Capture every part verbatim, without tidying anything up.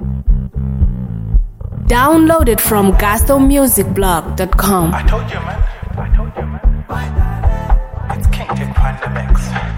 Download it from gasto music blog dot com. I told you, man. I told you, man. It's King Tip on the mix.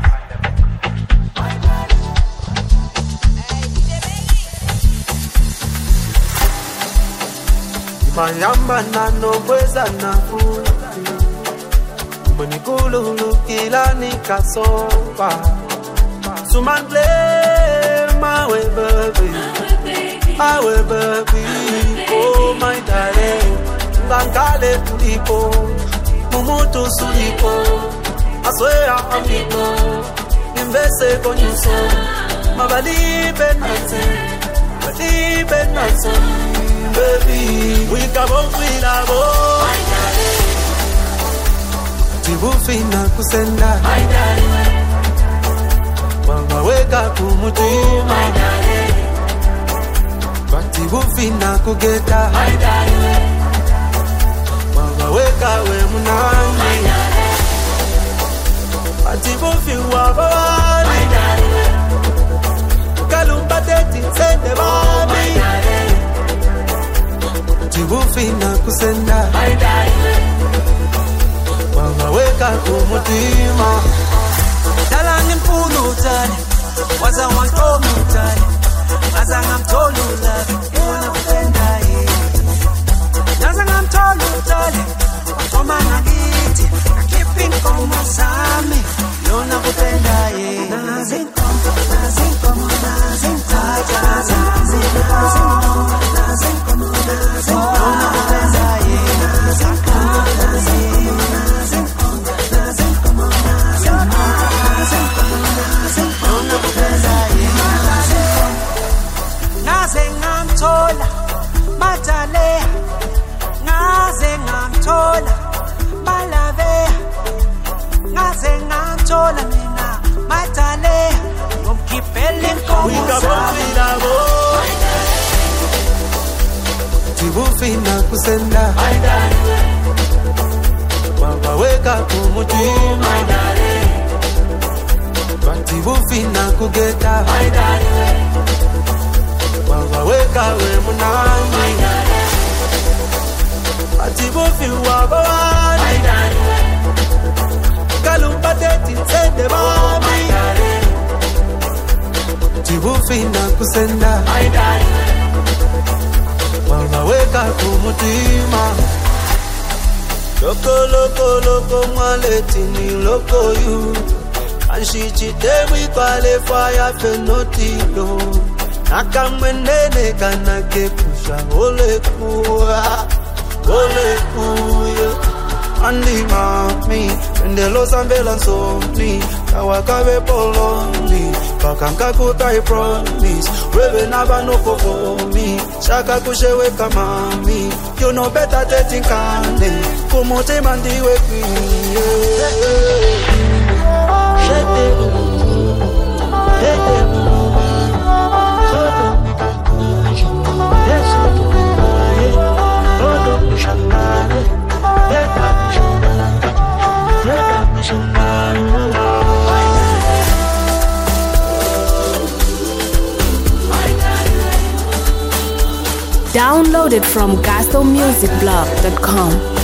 Mayamba na nobweza na futi Mwenikulu kila nikasoba Suman play my way baby My way baby Oh my darling Ngangale tulipo Mumutu sulipo I swear I'm lipo Nimbese konyuso Mabalibe nothing Mabalibe nothing Baby, we come on, we love my darling. Tibufina kusenda, my darling. Mama weka kumutima, my darling. Batibufina kugeta, my darling. Mama weka we munani, my darling. Batibufi wabawani, my darling. Kalumba teti sende bami, my darling. Tibufina kusenda my darling Mama weka kumutima Dala ngimfunu utani Waza wankomu utani Waza ngamtolu utani Yona kupenda ye Waza ngamtolu utani Watoma nagiti Nakipin komo sami Yona kupenda ye Nazinkom, nazinkom, nazinkom Nazinkom, nazinkom, nazinkom Nazengamthola Matalea Nazengamthola Malavea Nazengamthola mina Matalea Ngomkhiphele inkomo zami Tibufina kusenda my darling Baba weka kumutima my darling Tibufina kugeta my darling Baba weka we munani my darling Atibufi wabawani my darling Kalumba teti sende bami my darling Tibufina kusenda my darling Mama weka kumutima Loko loko loko mwaleti ni loko you And she cheated me kwale fire fenotilo Nakamwenene kanake pusha ole kuwa Ole kuya Andi mami Pendelo sambela nsoni Kawakabe poloni Pakanka kutai promise Wewe naba no for me Shaka kushewe kamami You know better dating kane Kumote mandiwe kwi Shete Shete Download it from gasto music blog dot com.